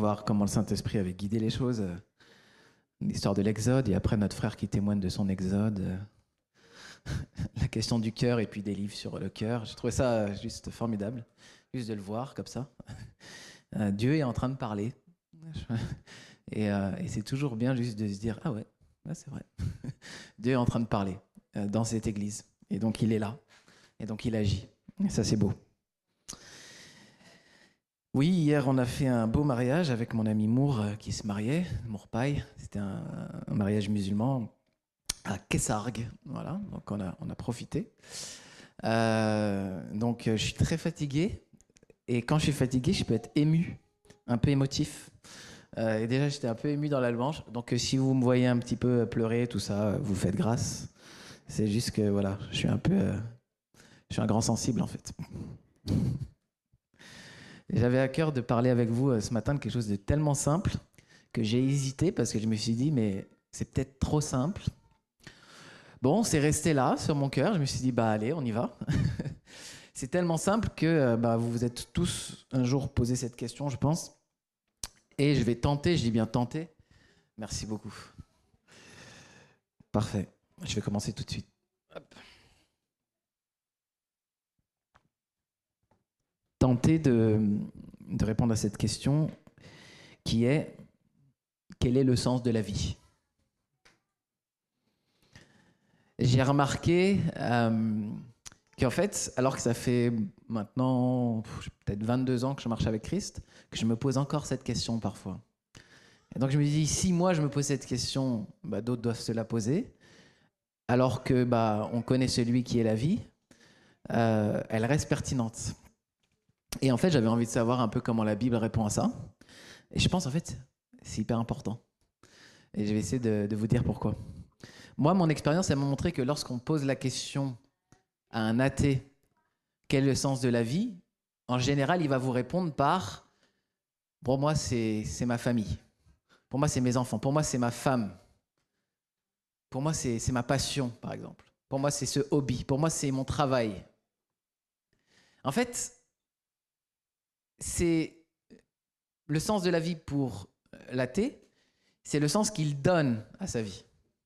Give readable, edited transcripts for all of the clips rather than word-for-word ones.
voir comment le Saint-Esprit avait guidé les choses. L'histoire de l'Exode, et après notre frère qui témoigne de son Exode. La question du cœur et puis des livres sur le cœur. J'ai trouvé ça juste formidable, juste de le voir comme ça. Dieu est en train de parler. Et c'est toujours bien juste de se dire « Ah ouais, c'est vrai. Dieu est en train de parler dans cette église. Et donc il est là. Et donc il agit. Et ça c'est beau. » Oui, hier on a fait un beau mariage avec mon ami Mour qui se mariait, Mour Paille. C'était un mariage musulman à Kessargues, voilà, donc on a profité. Donc je suis très fatigué, et quand je suis fatigué, je peux être ému, un peu émotif. Et déjà, j'étais un peu ému dans la louange, donc si vous me voyez un petit peu pleurer, tout ça, vous faites grâce. C'est juste que, voilà, je suis un grand sensible, en fait. Et j'avais à cœur de parler avec vous ce matin de quelque chose de tellement simple que j'ai hésité, parce que je me suis dit, mais c'est peut-être trop simple. Bon, c'est resté là, sur mon cœur. Je me suis dit, allez, on y va. C'est tellement simple que vous vous êtes tous un jour posé cette question, je pense. Et je vais tenter, je dis bien tenter. Merci beaucoup. Parfait. Je vais commencer tout de suite. Hop. Tenter de répondre à cette question qui est, quel est le sens de la vie ? J'ai remarqué qu'en fait, alors que ça fait maintenant peut-être 22 ans que je marche avec Christ, que je me pose encore cette question parfois. Et donc je me dis, si moi je me pose cette question, d'autres doivent se la poser, alors que on connaît celui qui est la vie, elle reste pertinente. Et en fait, j'avais envie de savoir un peu comment la Bible répond à ça. Et je pense en fait, c'est hyper important. Et je vais essayer de vous dire pourquoi. Moi, mon expérience, elle m'a montré que lorsqu'on pose la question à un athée, quel est le sens de la vie ? En général, il va vous répondre par « Pour moi, c'est ma famille. Pour moi, c'est mes enfants. Pour moi, c'est ma femme. Pour moi, c'est ma passion, par exemple. Pour moi, c'est ce hobby. Pour moi, c'est mon travail. » En fait, c'est le sens de la vie pour l'athée, c'est le sens qu'il donne à sa vie.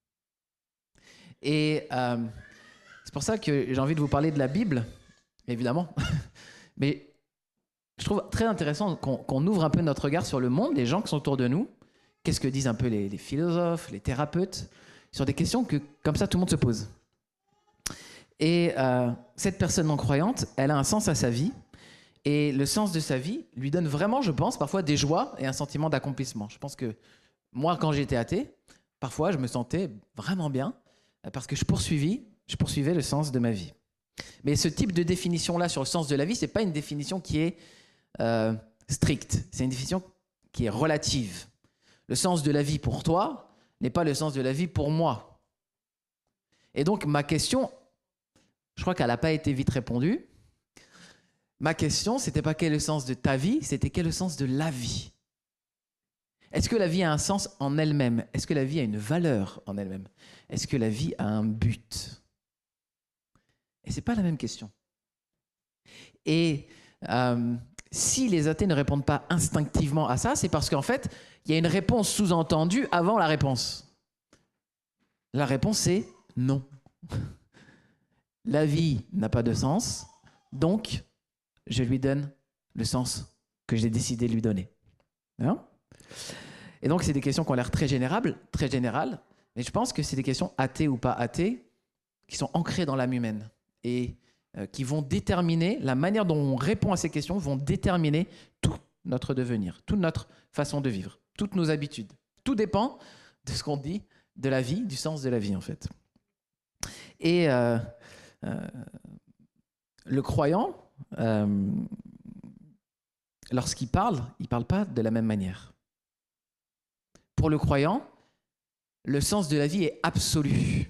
Et c'est pour ça que j'ai envie de vous parler de la Bible, évidemment. Mais je trouve très intéressant qu'on ouvre un peu notre regard sur le monde, les gens qui sont autour de nous. Qu'est-ce que disent un peu les philosophes, les thérapeutes, sur des questions que, comme ça, tout le monde se pose. Et cette personne non croyante, elle a un sens à sa vie. Et le sens de sa vie lui donne vraiment, je pense, parfois des joies et un sentiment d'accomplissement. Je pense que moi, quand j'étais athée, parfois, je me sentais vraiment bien parce que je poursuivais le sens de ma vie. Mais ce type de définition-là sur le sens de la vie, ce n'est pas une définition qui est stricte. C'est une définition qui est relative. Le sens de la vie pour toi n'est pas le sens de la vie pour moi. Et donc, ma question, je crois qu'elle n'a pas été vite répondue. Ma question, c'était pas quel est le sens de ta vie, c'était quel est le sens de la vie. Est-ce que la vie a un sens en elle-même ? Est-ce que la vie a une valeur en elle-même ? Est-ce que la vie a un but ? Et c'est pas la même question. Et si les athées ne répondent pas instinctivement à ça, c'est parce qu'en fait, il y a une réponse sous-entendue avant la réponse. La réponse est non. La vie n'a pas de sens, donc je lui donne le sens que j'ai décidé de lui donner. Hein ? Et donc, c'est des questions qui ont l'air très générales, mais je pense que c'est des questions athées ou pas athées qui sont ancrées dans l'âme humaine et qui vont déterminer, la manière dont on répond à ces questions vont déterminer tout notre devenir, toute notre façon de vivre, toutes nos habitudes. Tout dépend de ce qu'on dit de la vie, du sens de la vie, en fait. Et le croyant, lorsqu'il parle, il ne parle pas de la même manière. Pour le croyant, le sens de la vie est absolu.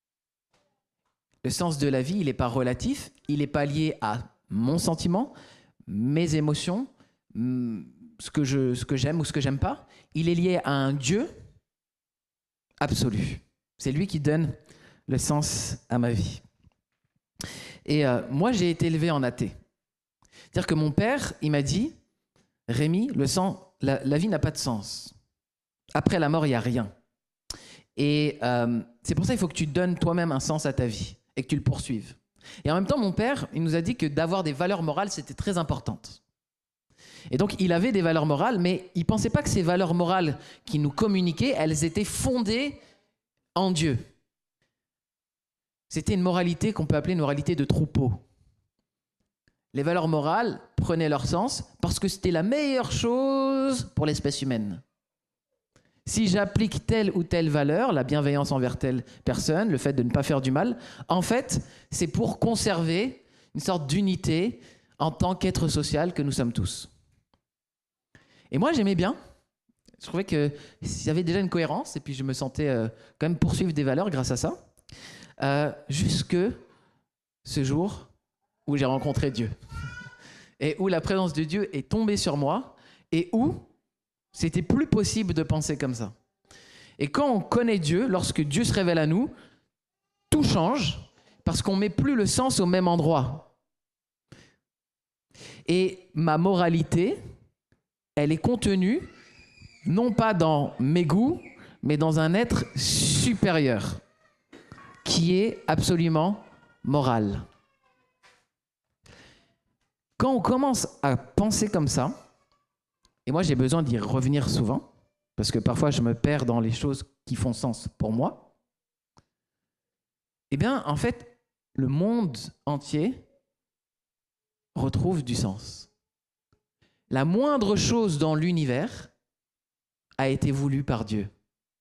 Le sens de la vie, il n'est pas relatif, il n'est pas lié à mon sentiment, mes émotions, ce que j'aime ou ce que j'aime pas. Il est lié à un Dieu absolu. C'est lui qui donne le sens à ma vie. Et moi, j'ai été élevé en athée. C'est-à-dire que mon père, il m'a dit, Rémi, le sens la vie n'a pas de sens. Après la mort, il n'y a rien. Et c'est pour ça qu'il faut que tu donnes toi-même un sens à ta vie et que tu le poursuives. Et en même temps, mon père, il nous a dit que d'avoir des valeurs morales, c'était très important. Et donc, il avait des valeurs morales, mais il ne pensait pas que ces valeurs morales qu'il nous communiquait, elles étaient fondées en Dieu. C'était une moralité qu'on peut appeler une moralité de troupeau. Les valeurs morales prenaient leur sens parce que c'était la meilleure chose pour l'espèce humaine. Si j'applique telle ou telle valeur, la bienveillance envers telle personne, le fait de ne pas faire du mal, en fait, c'est pour conserver une sorte d'unité en tant qu'être social que nous sommes tous. Et moi, j'aimais bien. Je trouvais qu'il y avait déjà une cohérence et puis je me sentais quand même poursuivre des valeurs grâce à ça. Jusque ce jour où j'ai rencontré Dieu et où la présence de Dieu est tombée sur moi et où c'était plus possible de penser comme ça. Et quand on connaît Dieu, lorsque Dieu se révèle à nous, tout change parce qu'on ne met plus le sens au même endroit. Et ma moralité, elle est contenue non pas dans mes goûts, mais dans un être supérieur qui est absolument moral. Quand on commence à penser comme ça, et moi j'ai besoin d'y revenir souvent, parce que parfois je me perds dans les choses qui font sens pour moi, eh bien en fait, le monde entier retrouve du sens. La moindre chose dans l'univers a été voulue par Dieu.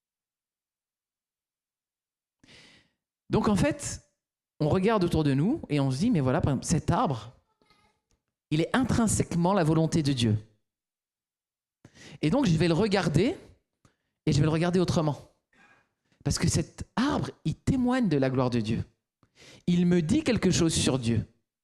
Donc en fait, on regarde autour de nous et on se dit, mais voilà, par exemple, cet arbre, il est intrinsèquement la volonté de Dieu. Et donc je vais le regarder et je vais le regarder autrement. Parce que cet arbre, il témoigne de la gloire de Dieu. Il me dit quelque chose sur Dieu.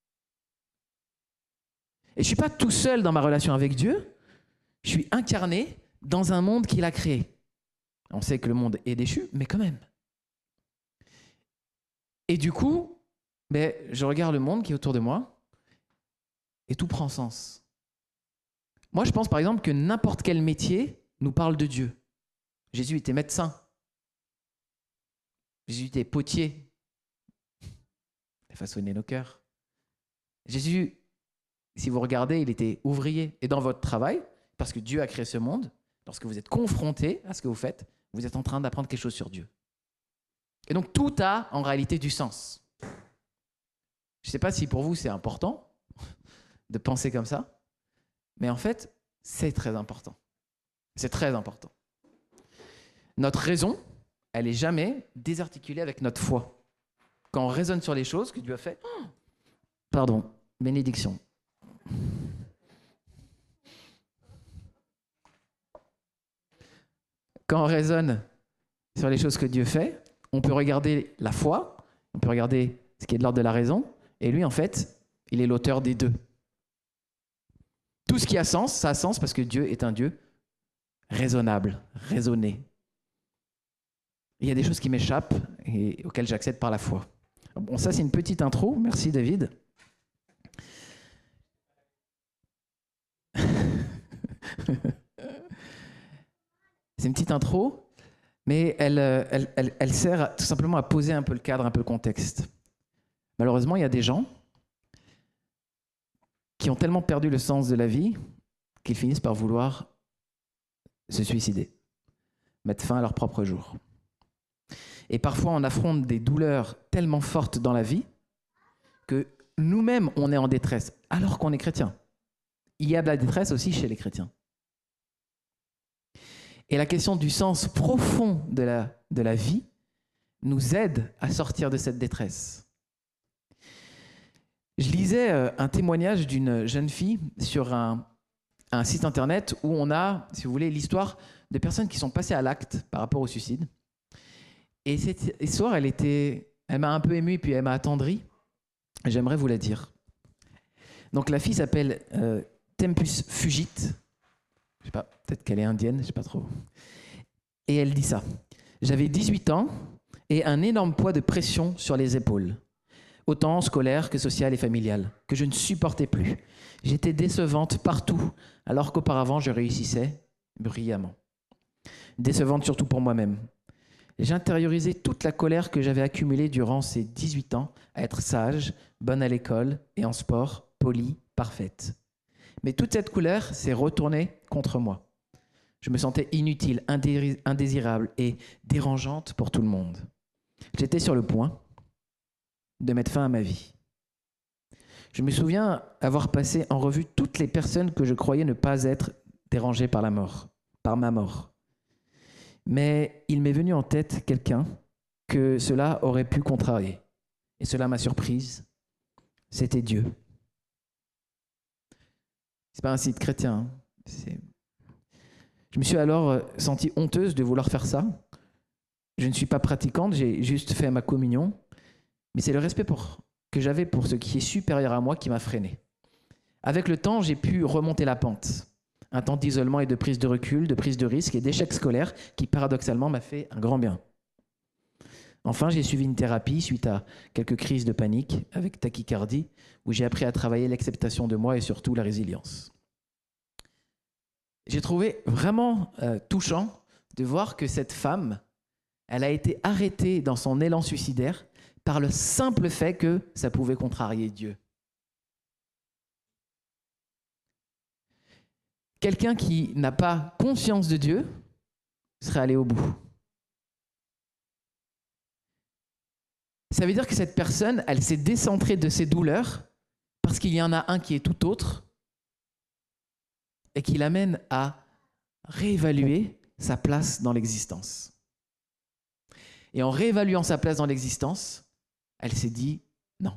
Et je ne suis pas tout seul dans ma relation avec Dieu, je suis incarné dans un monde qu'il a créé. On sait que le monde est déchu, mais quand même. Et du coup, je regarde le monde qui est autour de moi et tout prend sens. Moi, je pense par exemple que n'importe quel métier nous parle de Dieu. Jésus était médecin. Jésus était potier. Il a façonné nos cœurs. Jésus, si vous regardez, il était ouvrier. Et dans votre travail, parce que Dieu a créé ce monde, lorsque vous êtes confronté à ce que vous faites, vous êtes en train d'apprendre quelque chose sur Dieu. Et donc tout a en réalité du sens. Je ne sais pas si pour vous c'est important de penser comme ça, mais en fait, c'est très important. C'est très important. Notre raison, elle n'est jamais désarticulée avec notre foi. Quand on raisonne sur les choses que Dieu a fait, pardon, bénédiction. Quand on raisonne sur les choses que Dieu fait, on peut regarder la foi, on peut regarder ce qui est de l'ordre de la raison, et lui, en fait, il est l'auteur des deux. Tout ce qui a sens, ça a sens parce que Dieu est un Dieu raisonnable, raisonné. Il y a des choses qui m'échappent et auxquelles j'accède par la foi. Bon, ça, c'est une petite intro. Merci, David. C'est une petite intro, mais elle sert tout simplement à poser un peu le cadre, un peu le contexte. Malheureusement, il y a des gens qui ont tellement perdu le sens de la vie qu'ils finissent par vouloir se suicider, mettre fin à leur propre jour. Et parfois, on affronte des douleurs tellement fortes dans la vie que nous-mêmes, on est en détresse, alors qu'on est chrétien. Il y a de la détresse aussi chez les chrétiens. Et la question du sens profond de la vie nous aide à sortir de cette détresse. Je lisais un témoignage d'une jeune fille sur un site internet où on a, si vous voulez, l'histoire de personnes qui sont passées à l'acte par rapport au suicide. Et cette histoire, elle m'a un peu ému et puis elle m'a attendri. J'aimerais vous la dire. Donc la fille s'appelle Tempus Fugit. Je sais pas, peut-être qu'elle est indienne, je sais pas trop. Et elle dit ça. J'avais 18 ans et un énorme poids de pression sur les épaules. autant scolaire que sociale et familiale, que je ne supportais plus. J'étais décevante partout, alors qu'auparavant je réussissais brillamment. Décevante surtout pour moi-même. J'intériorisais toute la colère que j'avais accumulée durant ces 18 ans à être sage, bonne à l'école et en sport, polie, parfaite. Mais toute cette colère s'est retournée contre moi. Je me sentais inutile, indésirable et dérangeante pour tout le monde. J'étais sur le point de mettre fin à ma vie. Je me souviens avoir passé en revue toutes les personnes que je croyais ne pas être dérangées par ma mort. Mais il m'est venu en tête quelqu'un que cela aurait pu contrarier. Et cela m'a surprise. C'était Dieu. C'est pas un site chrétien. Je me suis alors sentie honteuse de vouloir faire ça. Je ne suis pas pratiquante, j'ai juste fait ma communion. Mais c'est le respect que j'avais pour ce qui est supérieur à moi qui m'a freiné. Avec le temps, j'ai pu remonter la pente. Un temps d'isolement et de prise de recul, de prise de risque et d'échec scolaire qui, paradoxalement, m'a fait un grand bien. Enfin, j'ai suivi une thérapie suite à quelques crises de panique avec tachycardie, où j'ai appris à travailler l'acceptation de moi et surtout la résilience. J'ai trouvé vraiment touchant de voir que cette femme, elle a été arrêtée dans son élan suicidaire par le simple fait que ça pouvait contrarier Dieu. Quelqu'un qui n'a pas conscience de Dieu serait allé au bout. Ça veut dire que cette personne, elle s'est décentrée de ses douleurs parce qu'il y en a un qui est tout autre et qui l'amène à réévaluer sa place dans l'existence. Et en réévaluant sa place dans l'existence, elle s'est dit non.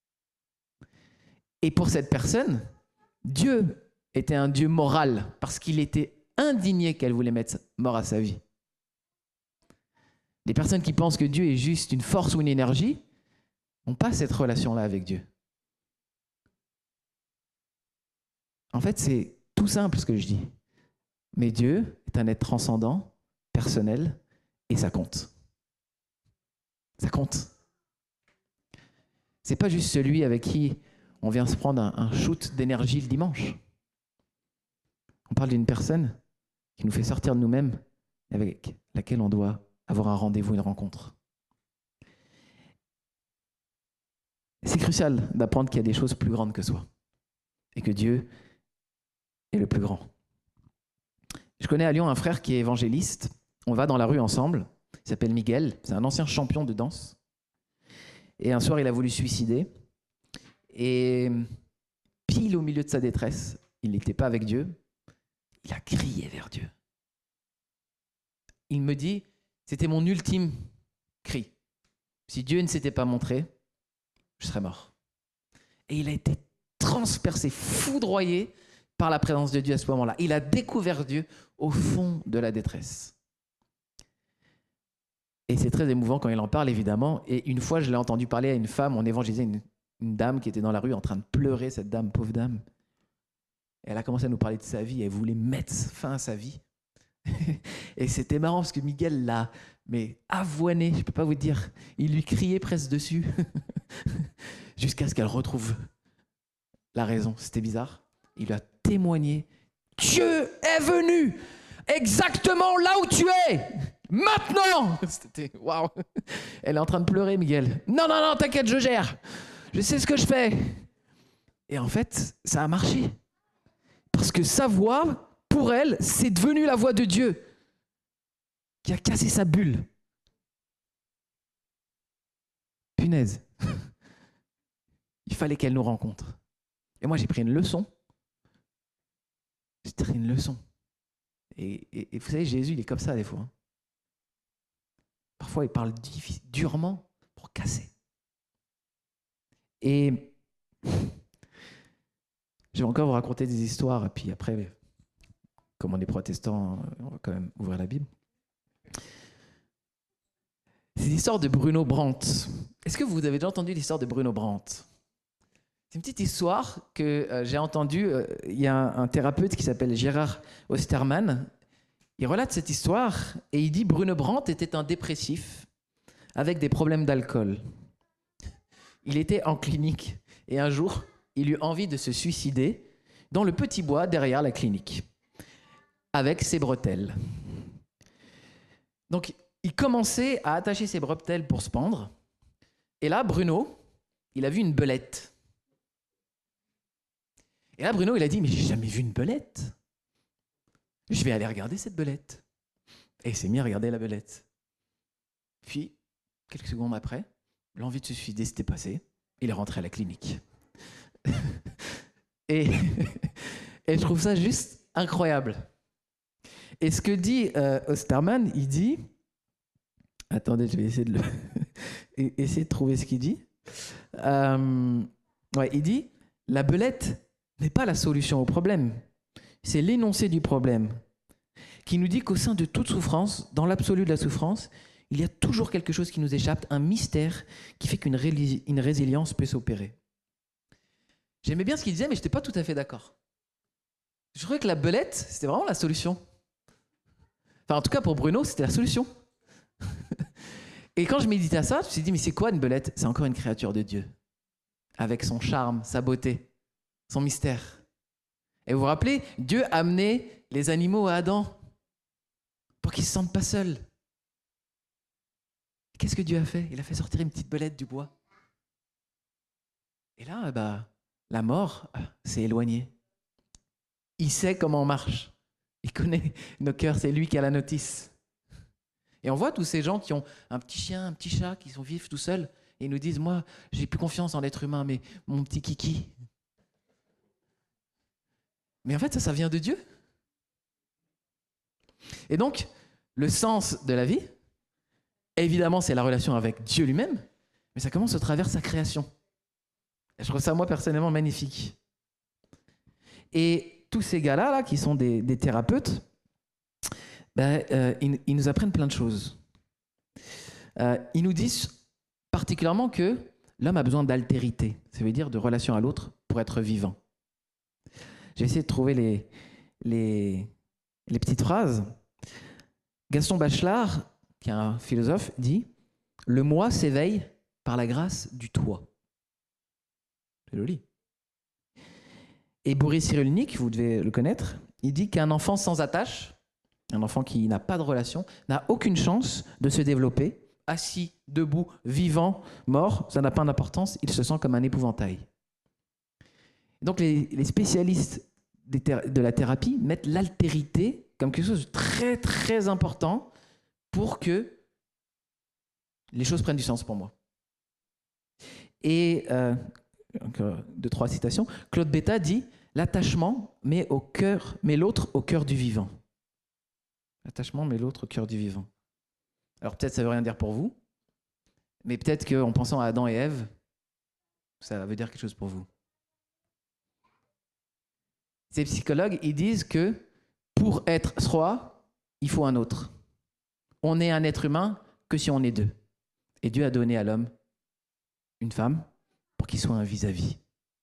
Et pour cette personne, Dieu était un Dieu moral parce qu'il était indigné qu'elle voulait mettre mort à sa vie. Les personnes qui pensent que Dieu est juste une force ou une énergie n'ont pas cette relation-là avec Dieu. En fait, c'est tout simple ce que je dis. Mais Dieu est un être transcendant, personnel, et ça compte. Ça compte. C'est pas juste celui avec qui on vient se prendre un shoot d'énergie le dimanche. On parle d'une personne qui nous fait sortir de nous-mêmes, avec laquelle on doit avoir un rendez-vous, une rencontre. C'est crucial d'apprendre qu'il y a des choses plus grandes que soi et que Dieu est le plus grand. Je connais à Lyon un frère qui est évangéliste. On va dans la rue ensemble. Il s'appelle Miguel. C'est un ancien champion de danse. Et un soir, il a voulu se suicider. Et pile au milieu de sa détresse, il n'était pas avec Dieu. Il a crié vers Dieu. Il me dit, c'était mon ultime cri. Si Dieu ne s'était pas montré, je serais mort. Et il a été transpercé, foudroyé par la présence de Dieu à ce moment-là. Il a découvert Dieu au fond de la détresse. Et c'est très émouvant quand il en parle, évidemment. Et une fois, je l'ai entendu parler à une femme, on évangélisait une dame qui était dans la rue en train de pleurer, cette dame, pauvre dame. Et elle a commencé à nous parler de sa vie, elle voulait mettre fin à sa vie. Et c'était marrant parce que Miguel l'a avoiné, je ne peux pas vous dire, il lui criait presque dessus, jusqu'à ce qu'elle retrouve la raison. C'était bizarre. Il lui a témoigné, Dieu est venu exactement là où tu es, maintenant. C'était waouh. Elle est en train de pleurer, Miguel. Non, t'inquiète, je gère. Je sais ce que je fais. Et en fait, ça a marché. Parce que sa voix, pour elle, c'est devenu la voix de Dieu qui a cassé sa bulle. Punaise. Il fallait qu'elle nous rencontre. Et moi, j'ai pris une leçon. J'ai pris une leçon. Et vous savez, Jésus, il est comme ça des fois. Parfois, il parle durement pour casser. Et je vais encore vous raconter des histoires, et puis après, comme on est protestants, on va quand même ouvrir la Bible. C'est l'histoire de Bruno Brandt. Est-ce que vous avez déjà entendu l'histoire de Bruno Brandt ? C'est une petite histoire que j'ai entendue. Il y a un thérapeute qui s'appelle Gérard Osterman. Il relate cette histoire et il dit Bruno Brandt était un dépressif avec des problèmes d'alcool. il était en clinique et un jour, il eut envie de se suicider dans le petit bois derrière la clinique, avec ses bretelles. Donc, il commençait à attacher ses bretelles pour se pendre. Et là, Bruno, il a vu une belette. Et là, Bruno, il a dit, mais j'ai jamais vu une belette. Je vais aller regarder cette belette. Et il s'est mis à regarder la belette. Puis, quelques secondes après, l'envie de se suicider s'était passée. Il est rentré à la clinique. et, et je trouve ça juste incroyable. Et ce que dit Osterman, il dit... Attendez, je vais essayer de, essayer de trouver ce qu'il dit. Il dit, la belette n'est pas la solution au problème. C'est l'énoncé du problème qui nous dit qu'au sein de toute souffrance, dans l'absolu de la souffrance, il y a toujours quelque chose qui nous échappe, un mystère qui fait qu'une résilience peut s'opérer. J'aimais bien ce qu'il disait, mais je n'étais pas tout à fait d'accord. Je trouvais que la belette, c'était vraiment la solution. Enfin, en tout cas, pour Bruno, c'était la solution. Et quand je méditais à ça, je me suis dit, mais c'est quoi une belette? C'est encore une créature de Dieu, avec son charme, sa beauté, son mystère. Et vous vous rappelez, Dieu a amené les animaux à Adam pour qu'ils ne se sentent pas seuls. Qu'est-ce que Dieu a fait? Il a fait sortir une petite belette du bois. Et là, la mort s'est éloignée. Il sait comment on marche. Il connaît nos cœurs, c'est lui qui a la notice. Et on voit tous ces gens qui ont un petit chien, un petit chat, qui sont vifs tout seuls, et ils nous disent, moi, j'ai plus confiance en l'être humain, mais mon petit kiki. Mais en fait, ça vient de Dieu. Et donc, le sens de la vie, évidemment, c'est la relation avec Dieu lui-même, mais ça commence au travers sa création. Et je trouve ça, moi, personnellement, magnifique. Et tous ces gars-là, là, qui sont des thérapeutes, ils nous apprennent plein de choses. Ils nous disent particulièrement que l'homme a besoin d'altérité, ça veut dire de relation à l'autre pour être vivant. J'ai essayé de trouver les petites phrases. Gaston Bachelard, qui est un philosophe, dit « Le moi s'éveille par la grâce du toi ». C'est joli. Et Boris Cyrulnik, vous devez le connaître, il dit qu'un enfant sans attache, un enfant qui n'a pas de relation, n'a aucune chance de se développer. Assis, debout, vivant, mort, ça n'a pas d'importance, il se sent comme un épouvantail. Donc les spécialistes de la thérapie mettent l'altérité comme quelque chose de très très important pour que les choses prennent du sens pour moi. Et, encore 2-3 citations, Claude Betta dit « L'attachement met l'autre au cœur du vivant ». L'attachement met l'autre au cœur du vivant. Alors peut-être ça ne veut rien dire pour vous, mais peut-être qu'en pensant à Adam et Ève, ça veut dire quelque chose pour vous. Ces psychologues, ils disent que pour être soi, il faut un autre. On n'est un être humain que si on est deux. Et Dieu a donné à l'homme une femme pour qu'il soit un vis-à-vis.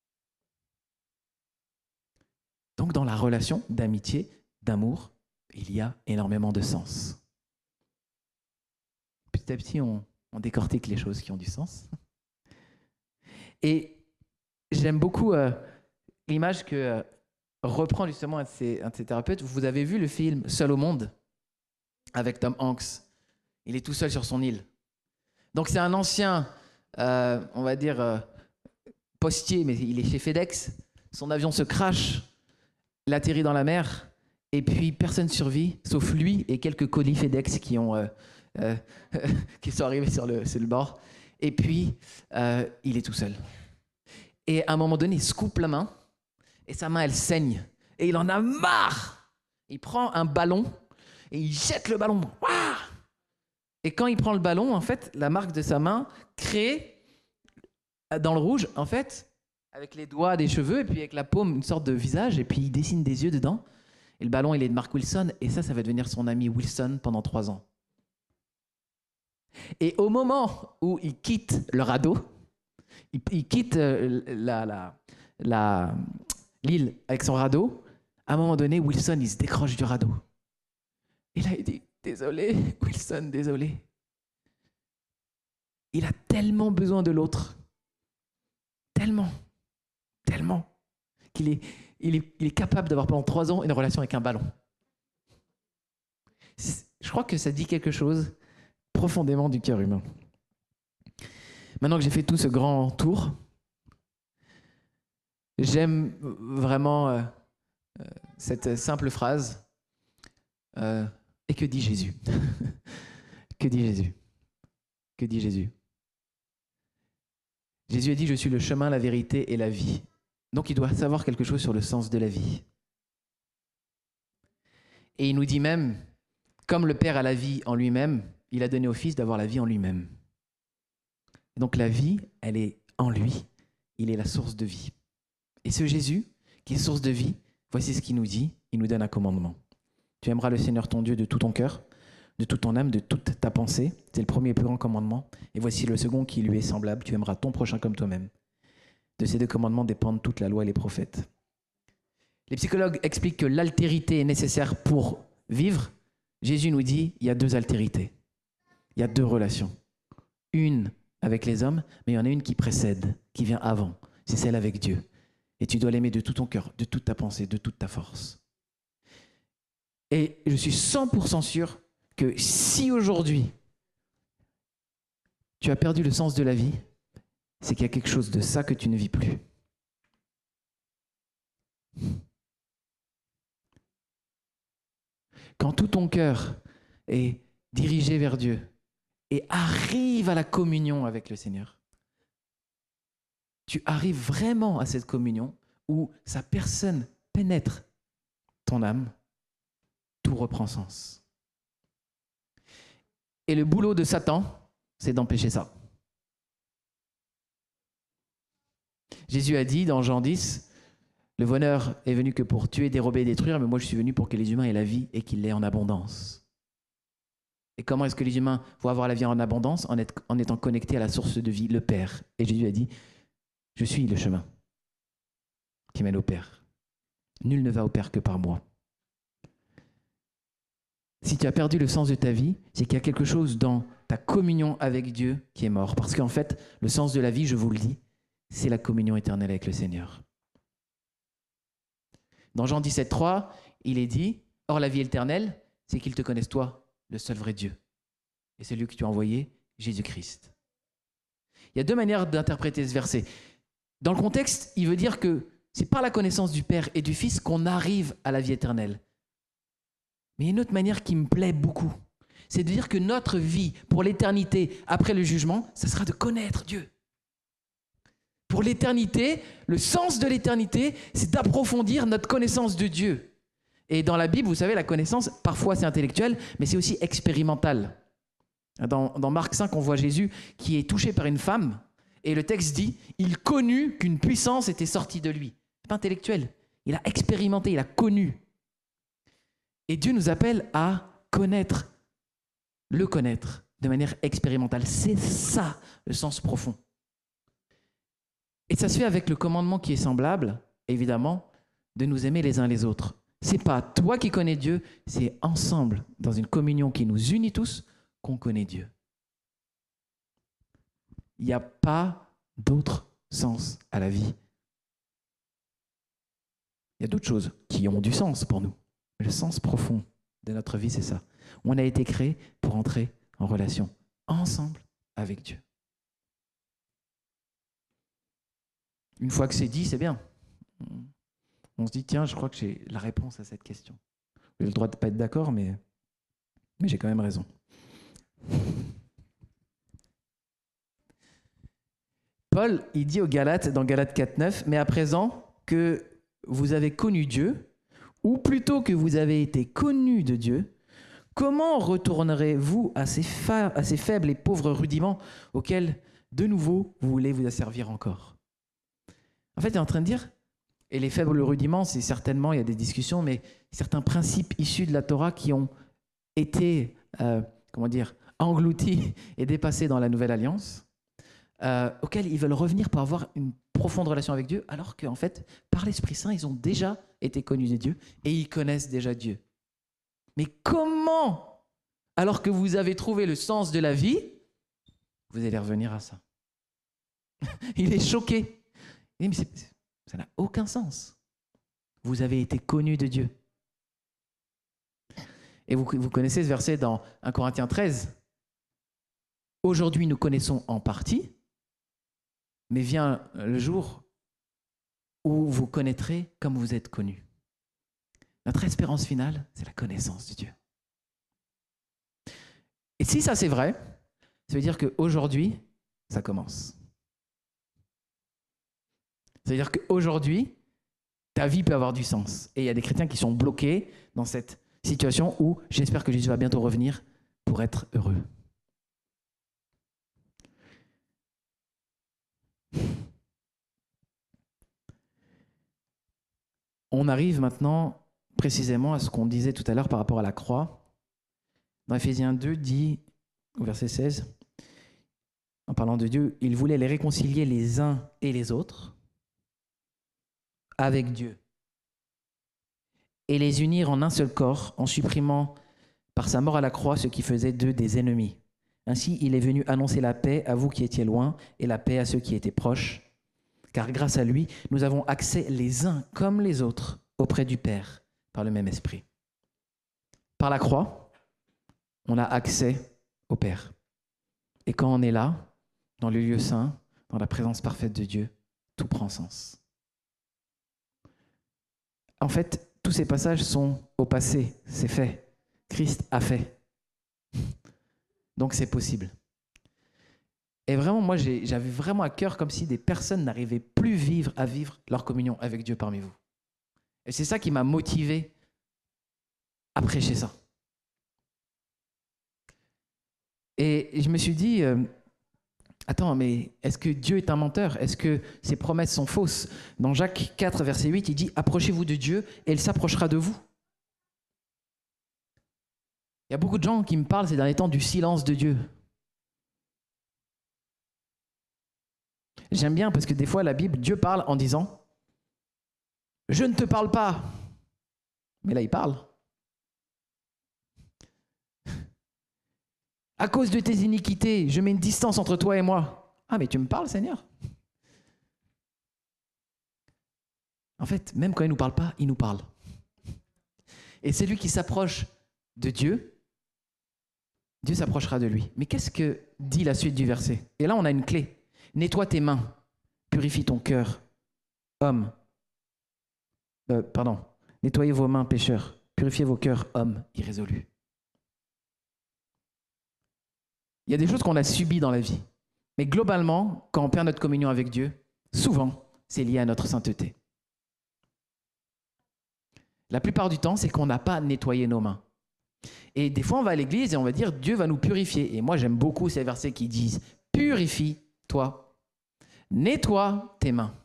Donc dans la relation d'amitié, d'amour, il y a énormément de sens. Petit à petit, on décortique les choses qui ont du sens. Et j'aime beaucoup l'image que reprend justement un de ces thérapeutes. Vous avez vu le film Seul au monde avec Tom Hanks. Il est tout seul sur son île. Donc c'est un ancien, on va dire, postier, mais il est chez FedEx. Son avion se crache, il atterrit dans la mer, et puis personne ne survit, sauf lui et quelques colis FedEx qui sont arrivés sur le bord. Et puis, il est tout seul. Et à un moment donné, il se coupe la main, et sa main, elle saigne. Et il en a marre. Il prend un ballon, et il jette le ballon. Ouah! Et quand il prend le ballon, en fait, la marque de sa main crée, dans le rouge, en fait, avec les doigts des cheveux, et puis avec la paume, une sorte de visage, et puis il dessine des yeux dedans. Et le ballon, il est de Mark Wilson, et ça va devenir son ami Wilson pendant 3 ans. Et au moment où il quitte le radeau, il quitte l'île avec son radeau, à un moment donné, Wilson, il se décroche du radeau. Et là, il dit « Désolé, Wilson, désolé. » Il a tellement besoin de l'autre tellement, tellement, il est capable d'avoir pendant 3 ans une relation avec un ballon. Je crois que ça dit quelque chose profondément du cœur humain. Maintenant que j'ai fait tout ce grand tour, j'aime vraiment cette simple phrase. Et que dit Jésus? Que dit Jésus? Que dit Jésus? Jésus a dit, je suis le chemin, la vérité et la vie. Donc il doit savoir quelque chose sur le sens de la vie. Et il nous dit même, comme le Père a la vie en lui-même, il a donné au Fils d'avoir la vie en lui-même. Donc la vie, elle est en lui. Il est la source de vie. Et ce Jésus, qui est source de vie, voici ce qu'il nous dit. Il nous donne un commandement. Tu aimeras le Seigneur ton Dieu de tout ton cœur, de toute ton âme, de toute ta pensée. C'est le premier et plus grand commandement. Et voici le second qui lui est semblable. Tu aimeras ton prochain comme toi-même. De ces 2 commandements dépendent toute la loi et les prophètes. Les psychologues expliquent que l'altérité est nécessaire pour vivre. Jésus nous dit, il y a 2 altérités. Il y a 2 relations. Une avec les hommes, mais il y en a une qui précède, qui vient avant. C'est celle avec Dieu. Et tu dois l'aimer de tout ton cœur, de toute ta pensée, de toute ta force. Et je suis 100% sûr que si aujourd'hui, tu as perdu le sens de la vie, c'est qu'il y a quelque chose de ça que tu ne vis plus. Quand tout ton cœur est dirigé vers Dieu et arrive à la communion avec le Seigneur, tu arrives vraiment à cette communion où sa personne pénètre ton âme, tout reprend sens. Et le boulot de Satan, c'est d'empêcher ça. Jésus a dit dans Jean 10, le voleur est venu que pour tuer, dérober et détruire, mais moi je suis venu pour que les humains aient la vie et qu'ils l'aient en abondance. Et comment est-ce que les humains vont avoir la vie en abondance? En étant connectés à la source de vie, le Père. Et Jésus a dit, je suis le chemin qui mène au Père. Nul ne va au Père que par moi. Si tu as perdu le sens de ta vie, c'est qu'il y a quelque chose dans ta communion avec Dieu qui est mort. Parce qu'en fait, le sens de la vie, je vous le dis, c'est la communion éternelle avec le Seigneur. Dans Jean 17,3, il est dit, « Or la vie éternelle, c'est qu'ils te connaissent toi, le seul vrai Dieu. Et celui que tu as envoyé, Jésus-Christ. » Il y a 2 manières d'interpréter ce verset. Dans le contexte, il veut dire que c'est par la connaissance du Père et du Fils qu'on arrive à la vie éternelle. Mais il y a une autre manière qui me plaît beaucoup. C'est de dire que notre vie pour l'éternité, après le jugement, ça sera de connaître Dieu. Pour l'éternité, le sens de l'éternité, c'est d'approfondir notre connaissance de Dieu. Et dans la Bible, vous savez, la connaissance, parfois c'est intellectuel, mais c'est aussi expérimental. Dans Marc 5, on voit Jésus qui est touché par une femme, et le texte dit, il connut qu'une puissance était sortie de lui. C'est pas intellectuel, il a expérimenté, il a connu. Et Dieu nous appelle à connaître, le connaître de manière expérimentale. C'est ça le sens profond. Et ça se fait avec le commandement qui est semblable, évidemment, de nous aimer les uns les autres. C'est pas toi qui connais Dieu, c'est ensemble, dans une communion qui nous unit tous, qu'on connaît Dieu. Il n'y a pas d'autre sens à la vie. Il y a d'autres choses qui ont du sens pour nous. Mais le sens profond de notre vie, c'est ça. On a été créé pour entrer en relation ensemble avec Dieu. Une fois que c'est dit, c'est bien. On se dit, tiens, je crois que j'ai la réponse à cette question. J'ai le droit de ne pas être d'accord, mais j'ai quand même raison. Paul, il dit aux Galates, dans Galates 4,9, « Mais à présent que vous avez connu Dieu, ou plutôt que vous avez été connus de Dieu, comment retournerez-vous à ces faibles et pauvres rudiments auxquels, de nouveau, vous voulez vous asservir encore ?» En fait, il est en train de dire, et les faibles rudiments, c'est certainement, il y a des discussions, mais certains principes issus de la Torah qui ont été, engloutis et dépassés dans la Nouvelle Alliance, auxquels ils veulent revenir pour avoir une profonde relation avec Dieu, alors qu'en fait, par l'Esprit Saint, ils ont déjà été connus de Dieu et ils connaissent déjà Dieu. Mais comment, alors que vous avez trouvé le sens de la vie, vous allez revenir à ça? Il est choqué. Mais ça n'a aucun sens. Vous avez été connus de Dieu. Et vous connaissez ce verset dans 1 Corinthiens 13. Aujourd'hui, nous connaissons en partie, mais vient le jour où vous connaîtrez comme vous êtes connus. Notre espérance finale, c'est la connaissance de Dieu. Et si ça c'est vrai, ça veut dire qu'aujourd'hui, ça commence. Ça veut dire qu'aujourd'hui, ta vie peut avoir du sens. Et il y a des chrétiens qui sont bloqués dans cette situation où j'espère que Jésus va bientôt revenir pour être heureux. On arrive maintenant précisément à ce qu'on disait tout à l'heure par rapport à la croix. Dans Ephésiens 2, dit, au verset 16, en parlant de Dieu, il voulait les réconcilier les uns et les autres avec Dieu et les unir en un seul corps en supprimant par sa mort à la croix ce qui faisait d'eux des ennemis. Ainsi, il est venu annoncer la paix à vous qui étiez loin et la paix à ceux qui étaient proches, car grâce à lui, nous avons accès les uns comme les autres auprès du Père par le même esprit. Par la croix, on a accès au Père. Et quand on est là, dans le lieu saint, dans la présence parfaite de Dieu, tout prend sens. En fait, tous ces passages sont au passé, c'est fait. Christ a fait. Donc c'est possible. Et vraiment, moi, j'avais vraiment à cœur comme si des personnes n'arrivaient plus à vivre leur communion avec Dieu parmi vous. Et c'est ça qui m'a motivé à prêcher ça. Et je me suis dit, attends, mais est-ce que Dieu est un menteur? Est-ce que ses promesses sont fausses? Dans Jacques 4, verset 8, il dit « Approchez-vous de Dieu et il s'approchera de vous ». Il y a beaucoup de gens qui me parlent ces derniers temps du silence de Dieu. J'aime bien parce que des fois, la Bible, Dieu parle en disant « Je ne te parle pas ». Mais là, il parle. À cause de tes iniquités, je mets une distance entre toi et moi. Ah, mais tu me parles, Seigneur? En fait, même quand il ne nous parle pas, il nous parle. Et celui qui s'approche de Dieu, Dieu s'approchera de lui. Mais qu'est-ce que dit la suite du verset? Et là, on a une clé. Nettoie tes mains, purifie ton cœur, homme. Nettoyez vos mains, pécheurs, purifiez vos cœurs, hommes irrésolus. Il y a des choses qu'on a subies dans la vie. Mais globalement, quand on perd notre communion avec Dieu, souvent, c'est lié à notre sainteté. La plupart du temps, c'est qu'on n'a pas nettoyé nos mains. Et des fois, on va à l'église et on va dire, Dieu va nous purifier. Et moi, j'aime beaucoup ces versets qui disent, purifie-toi, nettoie tes mains.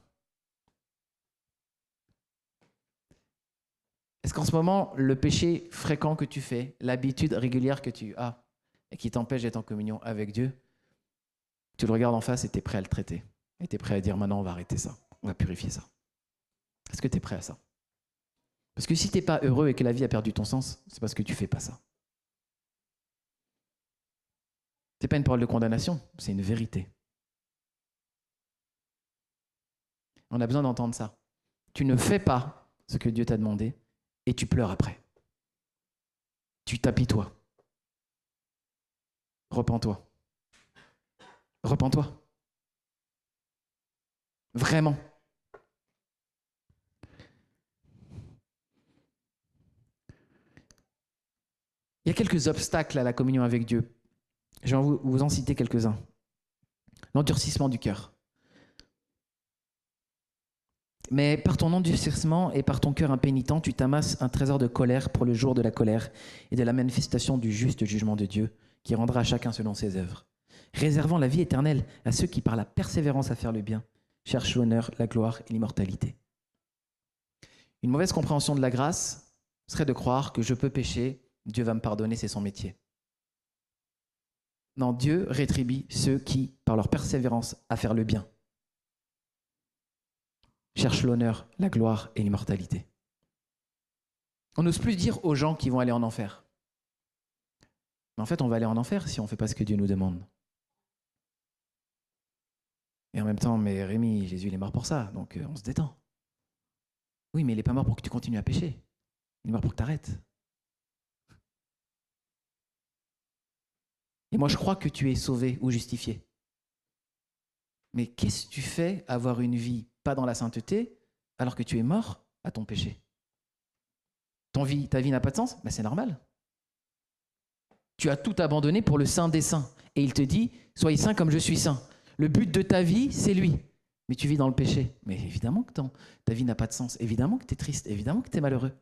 Est-ce qu'en ce moment, le péché fréquent que tu fais, l'habitude régulière que tu as, et qui t'empêche d'être en communion avec Dieu, tu le regardes en face et tu es prêt à le traiter. Et tu es prêt à dire, maintenant, on va arrêter ça. On va purifier ça. Est-ce que tu es prêt à ça? Parce que si tu n'es pas heureux et que la vie a perdu ton sens, c'est parce que tu ne fais pas ça. Ce n'est pas une parole de condamnation, c'est une vérité. On a besoin d'entendre ça. Tu ne fais pas ce que Dieu t'a demandé et tu pleures après. Tu t'apitoies. Repens-toi. Repens-toi. Vraiment. Il y a quelques obstacles à la communion avec Dieu. Je vais vous en citer quelques-uns. L'endurcissement du cœur. Mais par ton endurcissement et par ton cœur impénitent, tu t'amasses un trésor de colère pour le jour de la colère et de la manifestation du juste jugement de Dieu, qui rendra à chacun selon ses œuvres, réservant la vie éternelle à ceux qui, par la persévérance à faire le bien, cherchent l'honneur, la gloire et l'immortalité. Une mauvaise compréhension de la grâce serait de croire que je peux pécher, Dieu va me pardonner, c'est son métier. Non, Dieu rétribue ceux qui, par leur persévérance à faire le bien, cherchent l'honneur, la gloire et l'immortalité. On n'ose plus dire aux gens qui vont aller en enfer. Mais en fait, on va aller en enfer si on ne fait pas ce que Dieu nous demande. Et en même temps, mais Rémi, Jésus, il est mort pour ça, donc on se détend. Oui, mais il n'est pas mort pour que tu continues à pécher. Il est mort pour que tu arrêtes. Et moi, je crois que tu es sauvé ou justifié. Mais qu'est-ce que tu fais avoir une vie pas dans la sainteté alors que tu es mort à ton péché? Ta vie n'a pas de sens? Ben, c'est normal. Tu as tout abandonné pour le saint des saints. Et il te dit, soyez saints comme je suis saint. Le but de ta vie, c'est lui. Mais tu vis dans le péché. Mais évidemment que ta vie n'a pas de sens. Évidemment que tu es triste. Évidemment que tu es malheureux.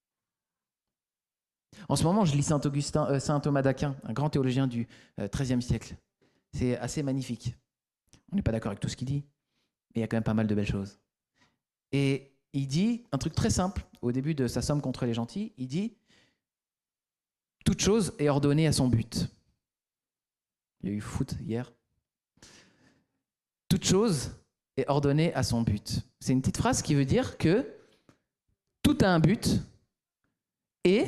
En ce moment, je lis Saint Thomas d'Aquin, un grand théologien du XIIIe siècle. C'est assez magnifique. On n'est pas d'accord avec tout ce qu'il dit, mais il y a quand même pas mal de belles choses. Et il dit un truc très simple, au début de sa somme contre les gentils, il dit « Toute chose est ordonnée à son but ». Il y a eu foot hier. « Toute chose est ordonnée à son but ». C'est une petite phrase qui veut dire que tout a un but et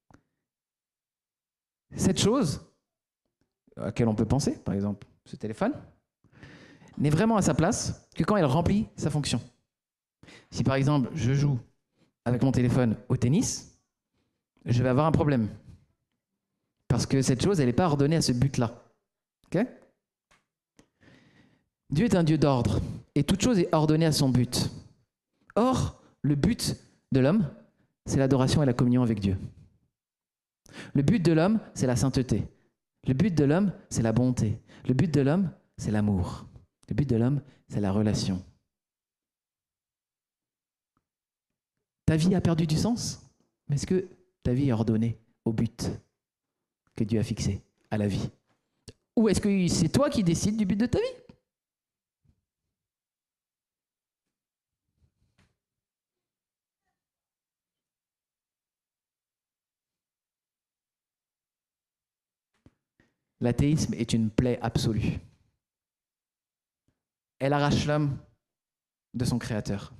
cette chose à laquelle on peut penser, par exemple ce téléphone, n'est vraiment à sa place que quand elle remplit sa fonction. Si par exemple je joue avec mon téléphone au tennis, je vais avoir un problème. Parce que cette chose, elle n'est pas ordonnée à ce but-là. Okay? Dieu est un Dieu d'ordre, et toute chose est ordonnée à son but. Or, le but de l'homme, c'est l'adoration et la communion avec Dieu. Le but de l'homme, c'est la sainteté. Le but de l'homme, c'est la bonté. Le but de l'homme, c'est l'amour. Le but de l'homme, c'est la relation. Ta vie a perdu du sens? Mais est-ce que ta vie est ordonnée au but que Dieu a fixé, à la vie? Ou est-ce que c'est toi qui décides du but de ta vie? L'athéisme est une plaie absolue. Elle arrache l'homme de son créateur.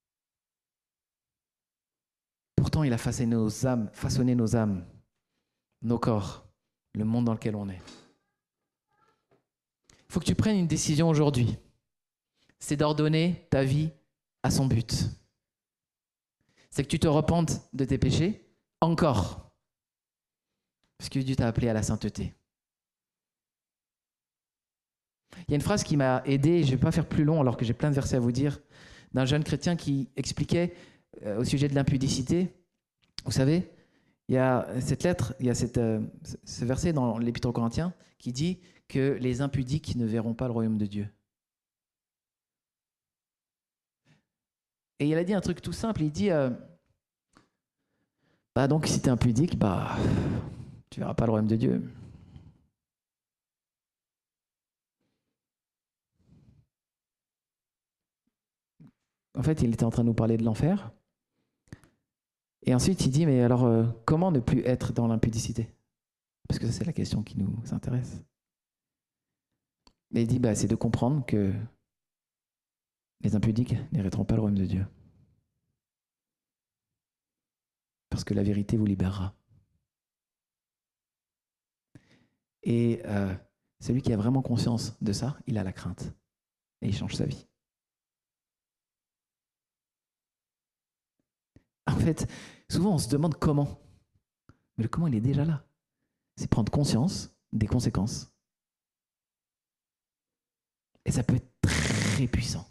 Pourtant, il a façonné nos âmes, nos corps, le monde dans lequel on est. Il faut que tu prennes une décision aujourd'hui. C'est d'ordonner ta vie à son but. C'est que tu te repentes de tes péchés encore. Parce que Dieu t'a appelé à la sainteté. Il y a une phrase qui m'a aidé, je ne vais pas faire plus long alors que j'ai plein de versets à vous dire, d'un jeune chrétien qui expliquait au sujet de l'impudicité. Vous savez, il y a cette lettre, il y a ce verset dans l'Épître aux Corinthiens qui dit que les impudiques ne verront pas le royaume de Dieu. Et il a dit un truc tout simple, il dit donc si tu es impudique, tu verras pas le royaume de Dieu. En fait, il était en train de nous parler de l'enfer. Et ensuite, il dit, mais alors, comment ne plus être dans l'impudicité? Parce que c'est la question qui nous intéresse. Et il dit, c'est de comprendre que les impudiques n'hériteront pas le royaume de Dieu. Parce que la vérité vous libérera. Et celui qui a vraiment conscience de ça, il a la crainte. Et il change sa vie. En fait, souvent on se demande comment. Mais le comment, il est déjà là. C'est prendre conscience des conséquences. Et ça peut être très puissant.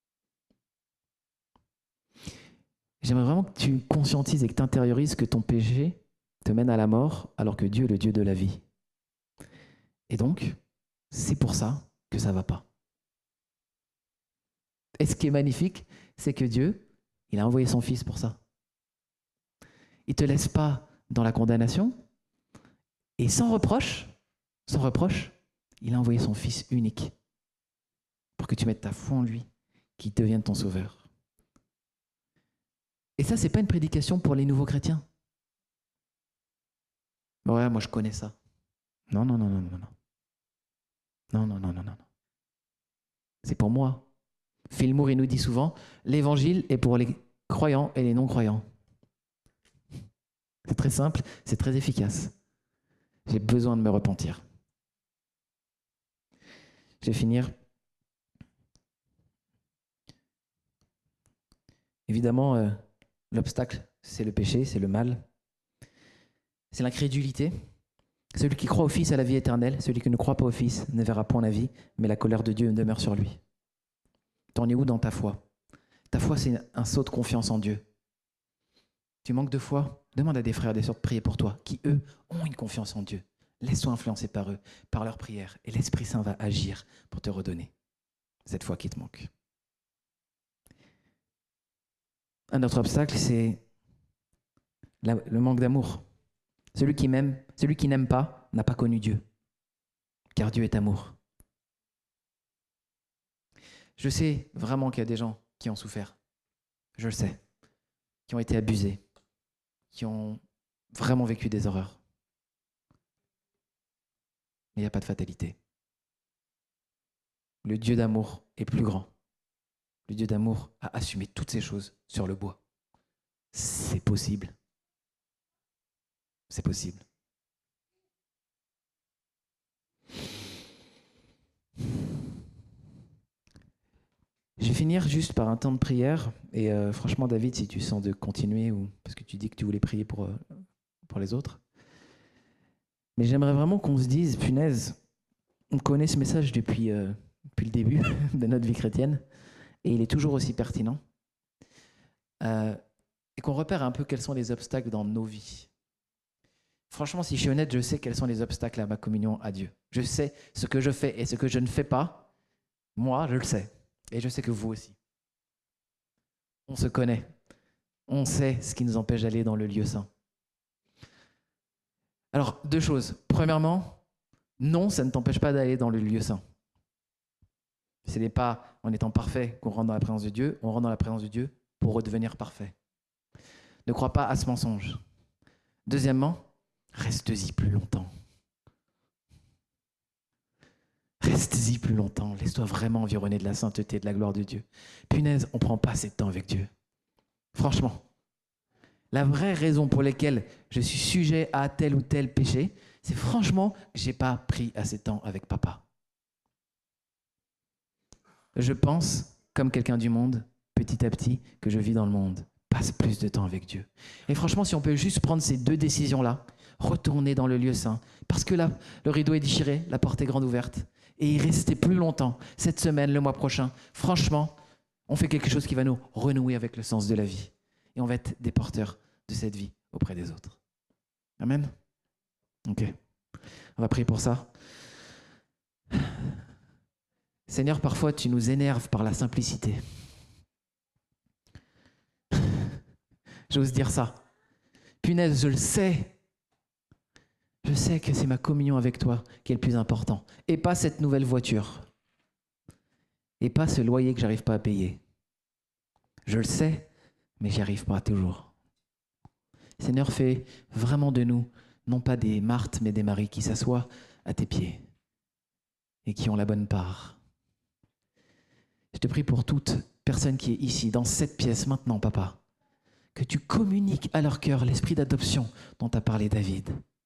J'aimerais vraiment que tu conscientises et que tu intériorises que ton péché te mène à la mort alors que Dieu est le Dieu de la vie. Et donc, c'est pour ça que ça ne va pas. Et ce qui est magnifique, c'est que Dieu, il a envoyé son Fils pour ça. Il ne te laisse pas dans la condamnation. Et sans reproche, il a envoyé son Fils unique pour que tu mettes ta foi en lui, qu'il devienne ton sauveur. Et ça, ce n'est pas une prédication pour les nouveaux chrétiens. Ouais, moi je connais ça. Non. Non. C'est pour moi. Phil Moore, il nous dit souvent, l'évangile est pour les croyants et les non-croyants. C'est très simple, c'est très efficace. J'ai besoin de me repentir. Je vais finir. Évidemment, l'obstacle, c'est le péché, c'est le mal, c'est l'incrédulité. Celui qui croit au Fils a la vie éternelle, celui qui ne croit pas au Fils ne verra point la vie, mais la colère de Dieu demeure sur lui. T'en es où dans ta foi? Ta foi, c'est un saut de confiance en Dieu. Tu manques de foi? Demande à des frères et des sœurs de prier pour toi, qui eux ont une confiance en Dieu. Laisse-toi influencer par eux, par leurs prières, et l'Esprit Saint va agir pour te redonner cette foi qui te manque. Un autre obstacle, c'est le manque d'amour. Celui qui n'aime pas n'a pas connu Dieu, car Dieu est amour. Je sais vraiment qu'il y a des gens qui ont souffert, je le sais, qui ont été abusés, qui ont vraiment vécu des horreurs. Mais il n'y a pas de fatalité. Le Dieu d'amour est plus grand. Le Dieu d'amour a assumé toutes ces choses sur le bois. C'est possible. C'est possible. Je vais finir juste par un temps de prière. Et franchement, David, si tu sens de continuer, ou parce que tu dis que tu voulais prier pour les autres. Mais j'aimerais vraiment qu'on se dise, punaise, on connaît ce message depuis le début de notre vie chrétienne. Et il est toujours aussi pertinent. Et qu'on repère un peu quels sont les obstacles dans nos vies. Franchement, si je suis honnête, je sais quels sont les obstacles à ma communion à Dieu. Je sais ce que je fais et ce que je ne fais pas. Moi, je le sais. Et je sais que vous aussi. On se connaît. On sait ce qui nous empêche d'aller dans le lieu saint. Alors, deux choses. Premièrement, non, ça ne t'empêche pas d'aller dans le lieu saint. Ce n'est pas en étant parfait qu'on rentre dans la présence de Dieu. On rentre dans la présence de Dieu pour redevenir parfait. Ne crois pas à ce mensonge. Deuxièmement, reste-y plus longtemps. Reste-y plus longtemps. Laisse-toi vraiment environner de la sainteté et de la gloire de Dieu. Punaise, on ne prend pas assez de temps avec Dieu. Franchement. La vraie raison pour laquelle je suis sujet à tel ou tel péché, c'est franchement que je n'ai pas pris assez de temps avec papa. Je pense, comme quelqu'un du monde, petit à petit, que je vis dans le monde. Passe plus de temps avec Dieu. Et franchement, si on peut juste prendre ces deux décisions-là, retourner dans le lieu saint, parce que là, le rideau est déchiré, la porte est grande ouverte, et y rester plus longtemps, cette semaine, le mois prochain, franchement, on fait quelque chose qui va nous renouer avec le sens de la vie. Et on va être des porteurs de cette vie auprès des autres. Amen. Ok. On va prier pour ça. Seigneur, parfois tu nous énerves par la simplicité. J'ose dire ça. Punaise, je le sais. Je sais que c'est ma communion avec toi qui est le plus important. Et pas cette nouvelle voiture. Et pas ce loyer que j'arrive pas à payer. Je le sais, mais j'y arrive pas toujours. Seigneur, fais vraiment de nous, non pas des Marthes, mais des Maries qui s'assoient à tes pieds et qui ont la bonne part. Je te prie pour toute personne qui est ici, dans cette pièce maintenant, papa, que tu communiques à leur cœur l'esprit d'adoption dont a parlé David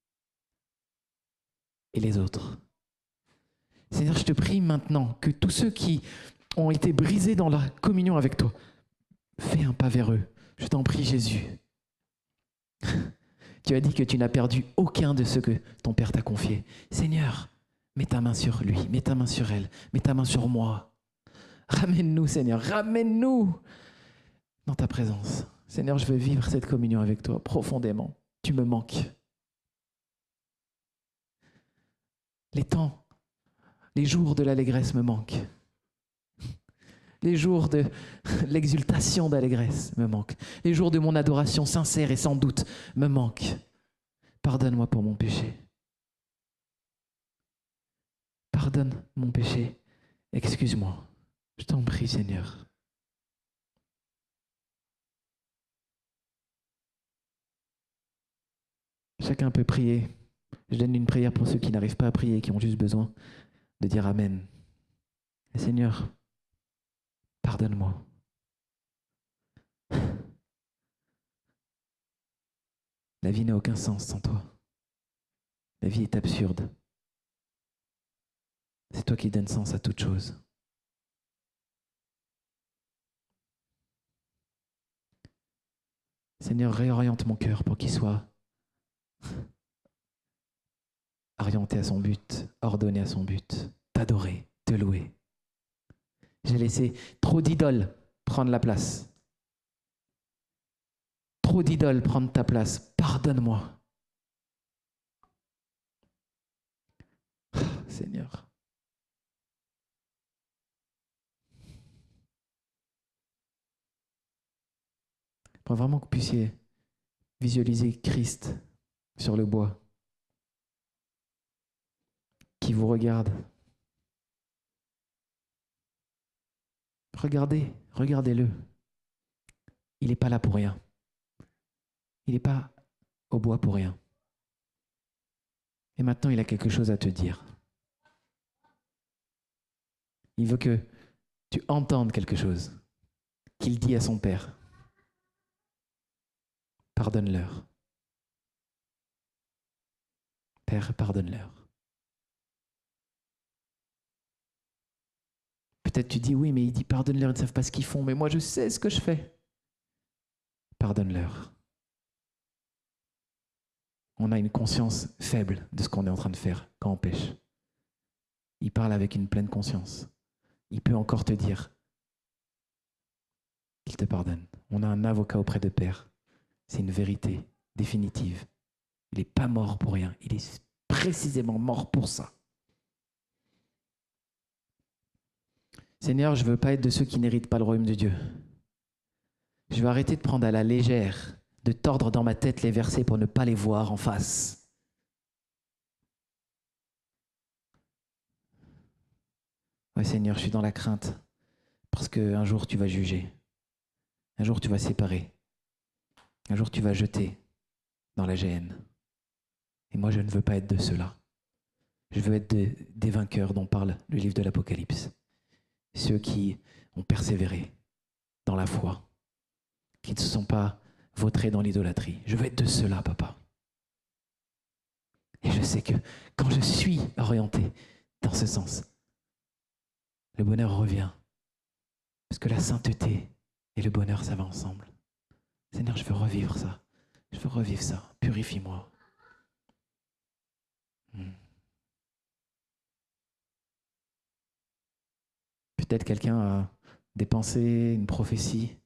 et les autres. Seigneur, je te prie maintenant que tous ceux qui ont été brisés dans la communion avec toi, fais un pas vers eux. Je t'en prie, Jésus. Tu as dit que tu n'as perdu aucun de ceux que ton Père t'a confiés. Seigneur, mets ta main sur lui, mets ta main sur elle, mets ta main sur moi. Ramène-nous, Seigneur, ramène-nous dans ta présence. Seigneur, je veux vivre cette communion avec toi profondément. Tu me manques. Les temps, les jours de l'allégresse me manquent. Les jours de l'exultation d'allégresse me manquent. Les jours de mon adoration sincère et sans doute me manquent. Pardonne-moi pour mon péché. Pardonne mon péché. Excuse-moi. Je t'en prie, Seigneur. Chacun peut prier. Je donne une prière pour ceux qui n'arrivent pas à prier, qui ont juste besoin de dire Amen. Et Seigneur, pardonne-moi. La vie n'a aucun sens sans toi. La vie est absurde. C'est toi qui donnes sens à toute chose. Seigneur, réoriente mon cœur pour qu'il soit orienté à son but, ordonné à son but, t'adorer, te louer. J'ai laissé trop d'idoles prendre la place. Trop d'idoles prendre ta place. Pardonne-moi. Seigneur. Pour vraiment que vous puissiez visualiser Christ sur le bois, qui vous regarde. Regardez-le. Il n'est pas là pour rien. Il n'est pas au bois pour rien. Et maintenant, il a quelque chose à te dire. Il veut que tu entendes quelque chose qu'il dit à son Père. Pardonne-leur. Père, pardonne-leur. Peut-être tu dis, oui, mais il dit pardonne-leur, ils ne savent pas ce qu'ils font, mais moi je sais ce que je fais. Pardonne-leur. On a une conscience faible de ce qu'on est en train de faire quand on pêche. Il parle avec une pleine conscience. Il peut encore te dire qu'il te pardonne. On a un avocat auprès de Père. C'est une vérité définitive. Il n'est pas mort pour rien. Il est précisément mort pour ça. Seigneur, je ne veux pas être de ceux qui n'héritent pas le royaume de Dieu. Je veux arrêter de prendre à la légère, de tordre dans ma tête les versets pour ne pas les voir en face. Ouais, Seigneur, je suis dans la crainte parce qu'un jour tu vas juger. Un jour tu vas séparer. Un jour tu vas jeter dans la géhenne. Et moi, je ne veux pas être de ceux-là. Je veux être des vainqueurs dont parle le livre de l'Apocalypse. Ceux qui ont persévéré dans la foi, qui ne se sont pas vautrés dans l'idolâtrie. Je veux être de ceux-là, papa. Et je sais que quand je suis orienté dans ce sens, le bonheur revient. Parce que la sainteté et le bonheur, ça va ensemble. Seigneur, je veux revivre ça. Je veux revivre ça. Purifie-moi. Peut-être quelqu'un a des pensées, une prophétie,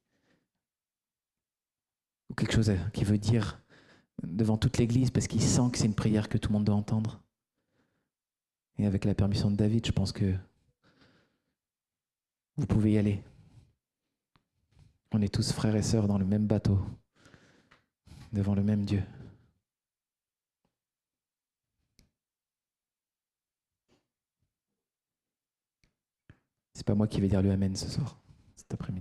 ou quelque chose qu'il veut dire devant toute l'Église parce qu'il sent que c'est une prière que tout le monde doit entendre. Et avec la permission de David, je pense que vous pouvez y aller. On est tous frères et sœurs dans le même bateau, devant le même Dieu. C'est pas moi qui vais dire le Amen ce soir, cet après-midi.